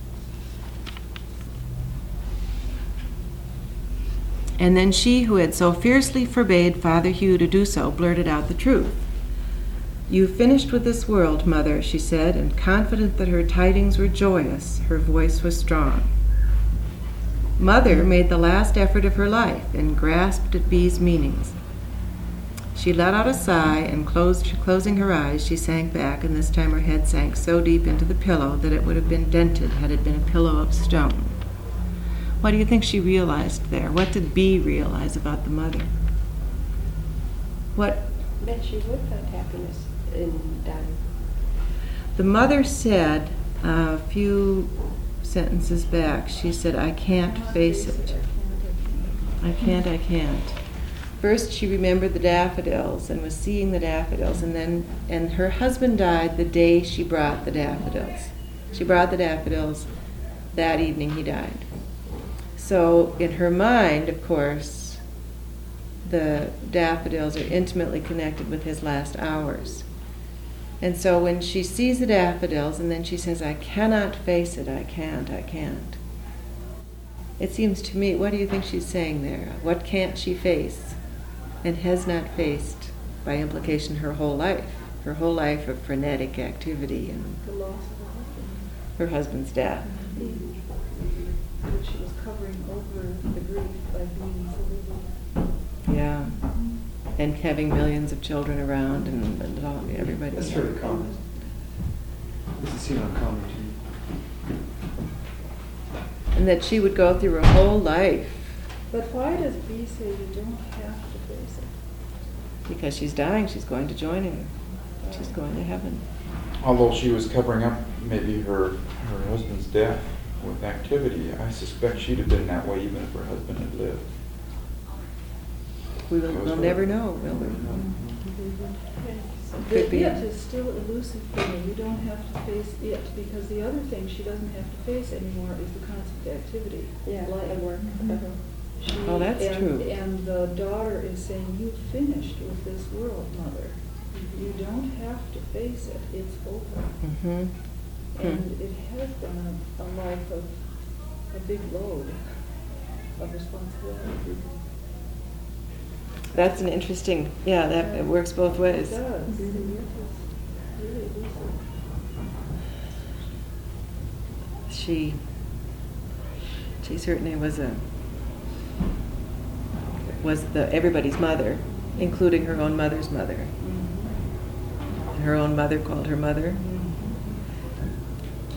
And then she who had so fiercely forbade Father Hugh to do so blurted out the truth. You've finished with this world, Mother, she said, and confident that her tidings were joyous, her voice was strong. Mother made the last effort of her life and grasped at Bee's meanings. She let out a sigh, and closed, closing her eyes, she sank back, and this time her head sank so deep into the pillow that it would have been dented had it been a pillow of stone. What do you think she realized there? What did Bee realize about the mother? What? That she would find happiness in dying. The mother said uh, a few sentences back, she said, I can't face it. I can't, I can't. First she remembered the daffodils and was seeing the daffodils, and then and her husband died the day she brought the daffodils. She brought the daffodils. That evening he died. So in her mind, of course, the daffodils are intimately connected with his last hours. And so when she sees the daffodils and then she says, I cannot face it, I can't, I can't. It seems to me, what do you think she's saying there? What can't she face and has not faced, by implication, her whole life? Her whole life of frenetic activity and The loss of her husband. her husband's death. But she was covering over the grief by being so busy. Yeah. And having millions of children around and, and all, everybody. That's fairly common. This is seen uncommon too. And that she would go through her whole life But why does B say you don't have to face it? because she's dying. She's going to join him. She's going to heaven. Although she was covering up maybe her, her husband's death with activity, I suspect she'd have been that way even if her husband had lived. We will, we'll never know, will we? Could The be. it is still elusive for me. You don't have to face it, because the other thing she doesn't have to face anymore is the constant activity. Yeah, Like and work. uh, she- Oh, that's and- true. And the daughter is saying, you finished with this world, Mother. You don't have to face it. It's over. Mm-hmm. And it has been a, a life of a big load of responsibility. That's an interesting, yeah, that it works both ways. It does. It is really elusive. She, she certainly was a, was the everybody's mother, including her own mother's mother. And her own mother called her mother.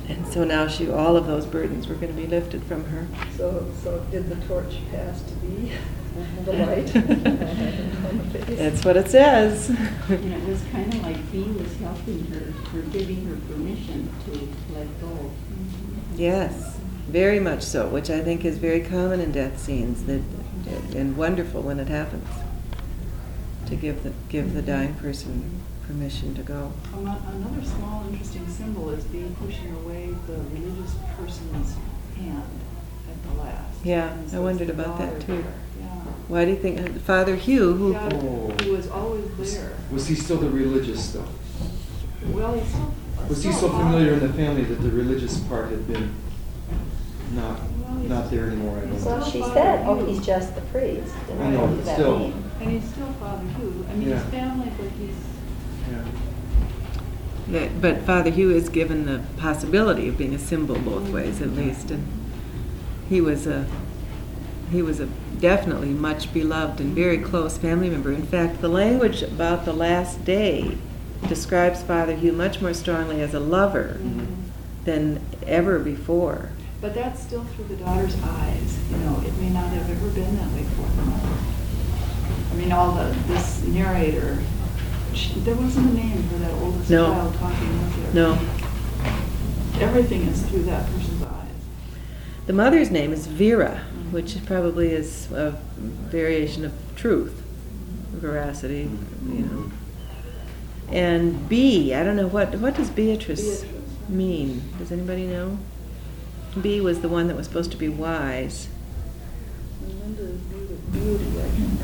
And so now she, all of those burdens were going to be lifted from her. So, so did the torch pass to be the light on the face? That's what it says. And it was kind of like Bee was helping her, or giving her permission to let go. Yes, very much so, which I think is very common in death scenes, that, and wonderful when it happens, to give the, give the dying person permission to go. Ano- Another small interesting symbol is Bee pushing away the religious person's hand at the last. Yeah, And I so wondered it's the about that daughter too. there. Yeah. Why do you think, uh, Father Hugh, who, Yeah, Oh. he was always Was, there. was he still the religious though? Well, he's so. Was he so familiar in the family that the religious part had been not not there anymore? I don't Well, know. she said, oh, he's just the priest. And I know, what but does that still. mean? And he's still Father Hugh. I mean, Yeah. he's family, but he's. Yeah. that- but Father Hugh is given the possibility of being a symbol both ways at least, and he was a, he was a definitely much beloved and very close family member. In fact, the language about the last day describes Father Hugh much more strongly as a lover Mhm. than ever before. But that's still through the daughter's eyes. You know, it may not have ever been that way for the mother. I mean, all the this narrator. She, there wasn't a name for that oldest No. child talking with her. No. Everything is through that person's eyes. The mother's name is Vera, which probably is a variation of truth, veracity, you know. And B, I don't know, what what does Beatrice Beatrice. mean? Does anybody know? B was the one that was supposed to be wise. And Linda is beauty, beauty, I think.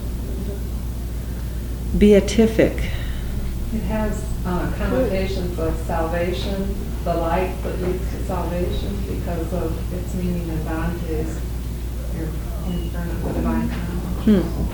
Beatific. It has uh, connotations of salvation, the light that leads to salvation, because of its meaning in Dante's Inferno, the Divine Comedy. Hmm.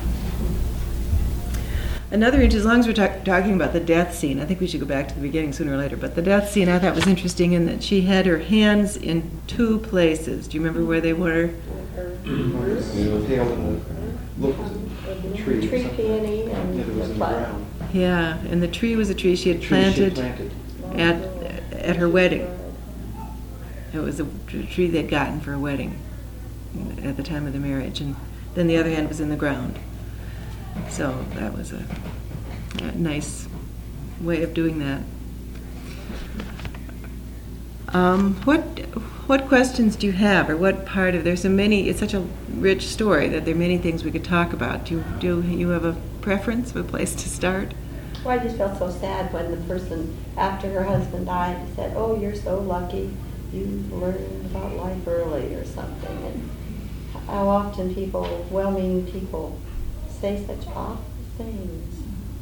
Another, int- as long as we're talk- talking about the death scene, I think we should go back to the beginning sooner or later, but the death scene I thought was interesting in that she had her hands in two places. Do you remember where they were? The tail and the look was a tree. or Tree something. peony and Yeah, it was in the the ground. Yeah, and the tree was a tree she had Tree she planted had planted. at at her wedding. It was a tr- tree they'd gotten for a wedding at the time of the marriage, and then the other hand was in the ground. So that was a, a nice way of doing that. Um, what what questions do you have, or what part of, there's so many, it's such a rich story that there are many things we could talk about. Do you, do you have a preference of a place to start? Well, I just felt so sad when the person, after her husband died, said, oh, you're so lucky, you learned about life early or something. And how often people, well-meaning people, say such awful things.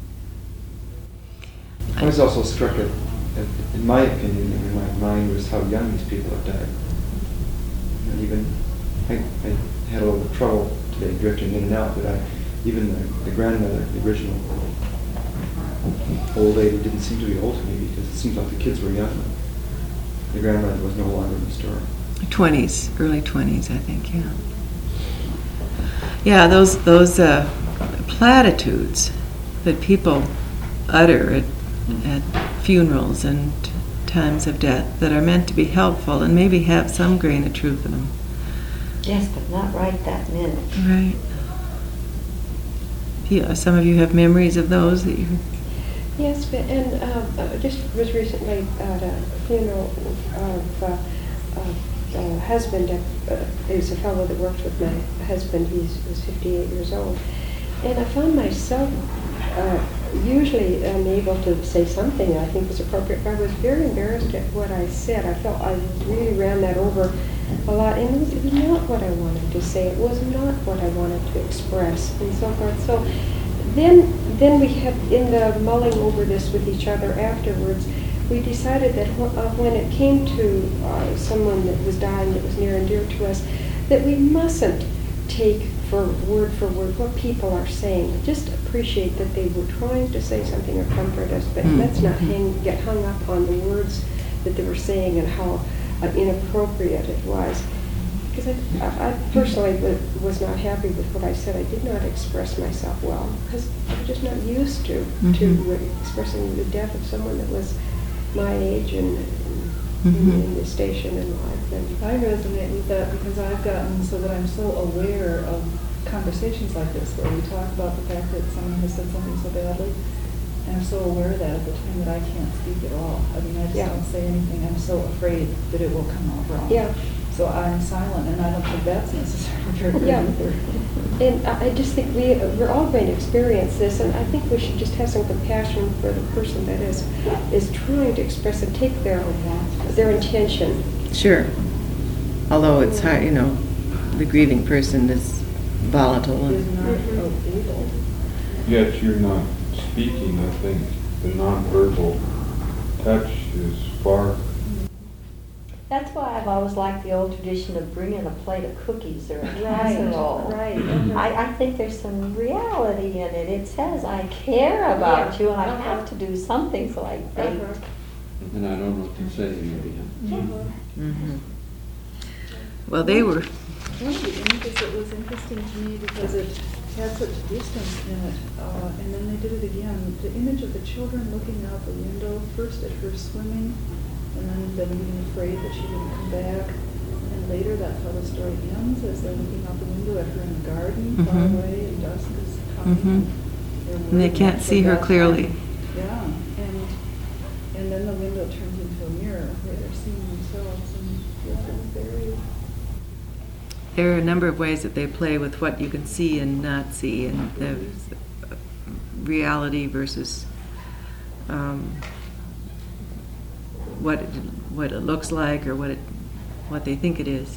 I was also struck at, at, in my opinion, in my mind, was how young these people have died. And even, I, I had a little trouble today drifting in and out, but I, even the, the grandmother, the original old lady, didn't seem to be old to me because it seems like the kids were young. The grandmother was no longer in the story. twenties, early twenties, I think, yeah. Yeah, those those uh, platitudes that people utter at, at funerals and times of death that are meant to be helpful and maybe have some grain of truth in them. Yes, but not right that minute. Right. Yeah, some of you have memories of those that you... Yes, but, and uh, uh, just was recently at a funeral of uh, uh, a husband. Uh, it was a fellow that worked with my husband. He was fifty-eight years old. And I found myself uh, usually unable to say something I think was appropriate, but I was very embarrassed at what I said. I felt I really ran that over a lot, and it was, it was not what I wanted to say. It was not what I wanted to express, and so forth. So then, then we had, in the mulling over this with each other afterwards, we decided that wh- uh, when it came to uh, someone that was dying that was near and dear to us, that we mustn't take for word for word what people are saying. Just appreciate that they were trying to say something or comfort us, but Mm. let's not hang, get hung up on the words that they were saying and how uh, inappropriate it was. Because I, I personally was, was not happy with what I said. I did not express myself well because I'm just not used to Mhm. to expressing the death of someone that was my age and, and in, Mhm. in the station in life. And I resonate with that because I've gotten so that I'm so aware of conversations like this where we talk about the fact that someone has said something so badly. And I'm so aware of that at the time that I can't speak at all. I mean, I just Yeah. don't say anything. I'm so afraid that it will come out wrong. Yeah. So I'm silent, and I don't think that's necessarily very good Yeah. either. And I I just think we, we're all going to experience this, and I think we should just have some compassion for the person that is, is trying to express and take their, their intention. Sure. Although it's hard, you know, the grieving person is volatile. Is And, not Mhm. able. Yet you're not speaking, I think the nonverbal touch is far. That's why I've always liked the old tradition of bringing a plate of cookies or a Right, casserole. right. I, I think there's some reality in it. It says, I care about Yeah. you and I Uh-huh. have to do something, so I baked. Uh-huh. And I don't know what to say, maybe. Mhm. Well, they were, One of the images that was interesting to me because it had such distance in it, uh, and then they did it again. The image of the children looking out the window, first at her swimming, and then them being afraid that she didn't come back. And later, that's how the story ends, as they're looking out the window at her in the garden, far Mhm. away, and dusk is coming. Mhm. They're and they worried can't that see her that's clearly. coming. Yeah, and and then the window turns into a mirror where they're seeing themselves, and yeah, it was very. There are a number of ways that they play with what you can see and not see, and the reality versus um, what it, what it looks like or what it what they think it is.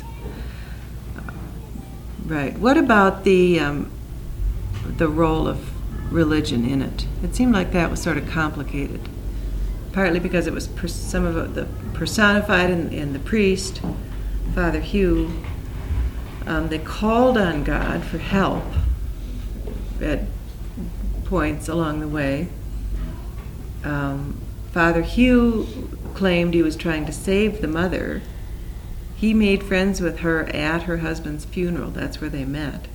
Right. What about the um, the role of religion in it? It seemed like that was sort of complicated, partly because it was per- some of it, the personified in, in the priest, Father Hugh. Um, they called on God for help at points along the way. Um, Father Hugh claimed he was trying to save the mother. He made friends with her at her husband's funeral. That's where they met.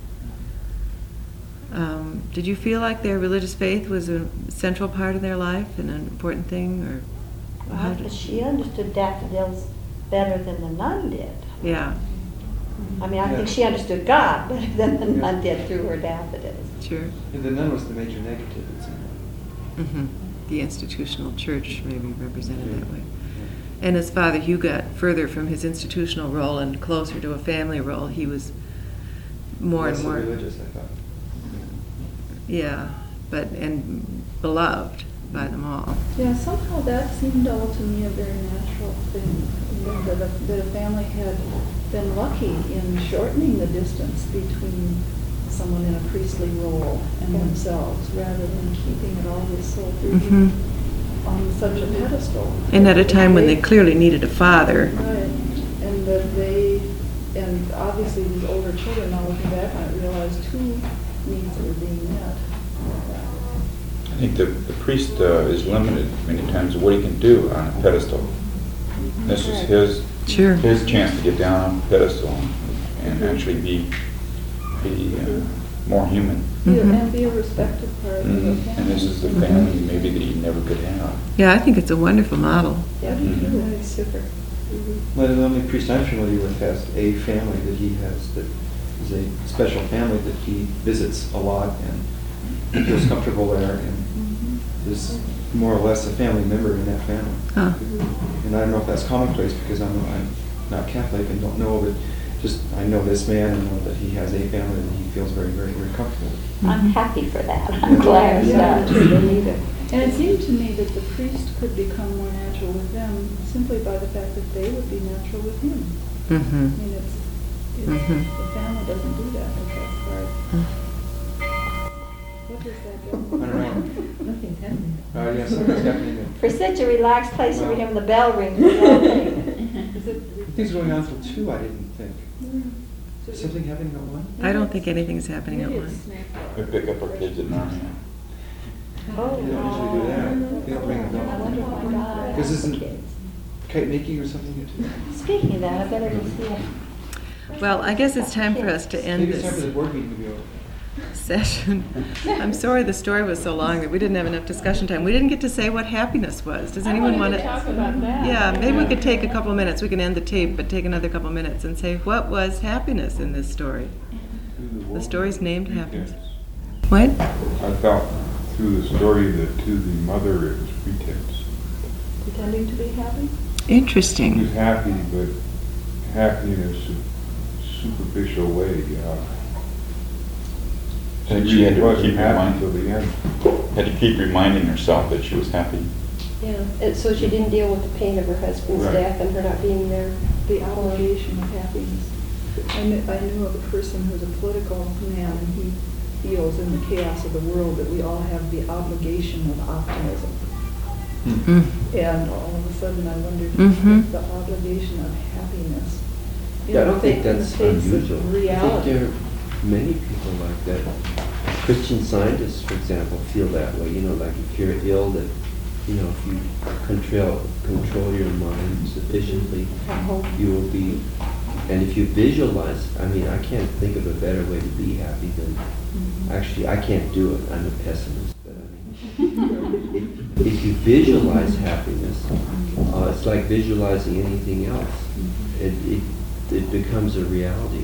Um, did you feel like their religious faith was a central part of their life and an important thing, or how Well, did- she understood daffodils better than the nun did. Yeah, I mean, I think Yeah. she understood God better than the Yeah. nun did through her daffodils. sure. Yeah, the nun was the major negative, it seemed. hmm The institutional church may be represented that way. And as Father Hugh got further from his institutional role and closer to a family role, he was more Less and more religious, I thought. yeah, but and beloved by them all. Yeah, somehow that seemed all to me a very natural thing, you know, that a, that a family had been lucky in shortening the distance between someone in a priestly role and Yeah. themselves, rather than keeping it always so hmm on such a pedestal. And at a time when they clearly needed a father. Right, and that they, and obviously these older children, now looking back on it, realized two needs that were being met. I think the, the priest uh, is limited many times what he can do on a pedestal. This is his Sure. his chance to get down on a pedestal and actually be be uh, more human. Yeah, Mhm. and be a respected part of the Mhm. family. And this is the family maybe that he never could have. Yeah, I think it's a wonderful model. Yeah, me Mhm. too. That is super. Mhm. Well, the only priest I'm familiar with has a family that he has, that is a special family that he visits a lot and feels comfortable there, and Mhm. is more or less a family member in that family. Huh. And I don't know if that's commonplace, because I'm, I'm not Catholic and don't know, but just, I know this man and know that he has a family that he feels very, very, very comfortable with. I'm Mhm. happy for that. I'm Yeah. glad he Yeah, does. They need it. And it seemed to me that the priest could become more natural with them simply by the fact that they would be natural with him. I Mm-hmm. mean, it's, it's Mhm. the family doesn't do that, but that's hard. What is that I going don't know. Nothing's happening. Uh, yeah, something's happening. there. For such a relaxed place for him, the bell rings. the whole thing. Is it? Things going on till two, I didn't think. So Is something happening at one? I don't think anything's happening at Maybe once. it's snack We bar. pick up our kids at Narnia. Oh, They don't usually do that. They don't bring them I down. wonder if my God Because has isn't kids. kite making or something at two? Speaking of that, I better go see it. Well, I guess it's time for us to end Maybe it's time for the this. board meeting to be over. session. I'm sorry the story was so long that we didn't have enough discussion time. We didn't get to say what happiness was. Does anyone want to talk about that? Yeah, maybe we could take a couple minutes. We can end the tape, but take another couple minutes and say what was happiness in this story. The story's named Happiness. What? I felt through the story that to the mother it was pretense. Pretending to be happy? She Interesting. was happy, but happy in a su- superficial way. Uh, I think she had to wasn't keep happy reminding, till the end. had to keep reminding herself that she was happy. Yeah, and so she didn't deal with the pain of her husband's Right. death and her not being there. The obligation of happiness. I knew, I knew of a person who's a political man, and he feels in the chaos of the world that we all have the obligation of optimism. Mm. And all of a sudden I wondered, Mhm. the obligation of happiness. in Yeah, I don't the think fa- in that's the face of unusual. I think reality. there are many people like that. Christian Scientists, for example, feel that way. You know, like if you're ill, that, you know, if you control, control your mind sufficiently, you will be, and if you visualize, I mean, I can't think of a better way to be happy than, actually, I can't do it. I'm a pessimist, but I mean, if, if you visualize happiness, uh, it's like visualizing anything else. It, it, it becomes a reality.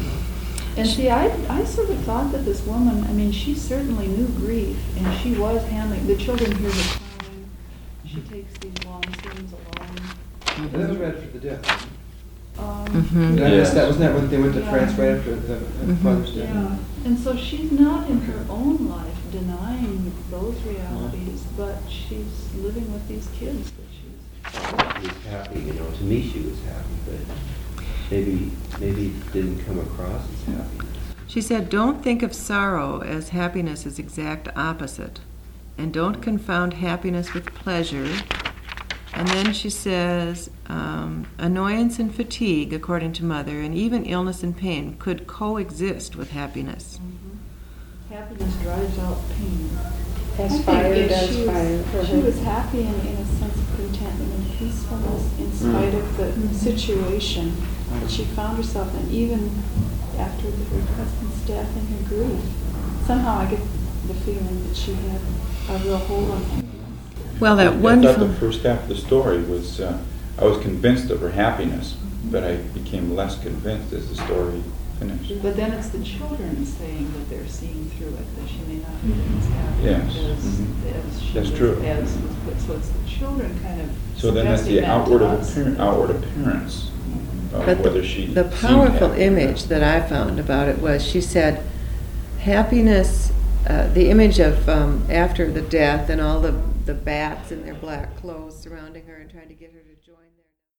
And see, I, I sort of thought that this woman, I mean, she certainly knew grief, and she was handling, the children hear her crying, she takes these long scenes alone. And that was right after the death. Um, Mhm. Did I miss that? Wasn't that when they went to Yeah. France right after the Mhm. father's death? Yeah, and so she's not in her own life denying those realities, but she's living with these kids that she's. She was happy, you know, to me she was happy, but maybe, maybe it didn't come across as happiness. She said, don't think of sorrow as happiness' exact opposite, and don't confound happiness with pleasure. And then she says, um, annoyance and fatigue, according to Mother, and even illness and pain could coexist with happiness. Happiness drives out pain. As I think fire if does she was- fire. She was happy in, in a sense of contentment and peacefulness in spite of the situation that she found herself in, even after her husband's death and her grief. Somehow I get the feeling that she had a real hold on happiness. Well, I that thought wonderful... the first half of the story was, uh, I was convinced of her happiness, but I became less convinced as the story finished. But then it's the children saying that they're seeing through it, that she may not be as happy Yes. as, Mhm. as she That's was, true. as, so it's the children kind of So then that's suggesting the that outward to of us. appearance, outward appearance of But whether the, she the seemed powerful happy. image that I found about it was, she said, happiness, uh, the image of um, after the death and all the, the bats in their black clothes surrounding her and trying to get her to join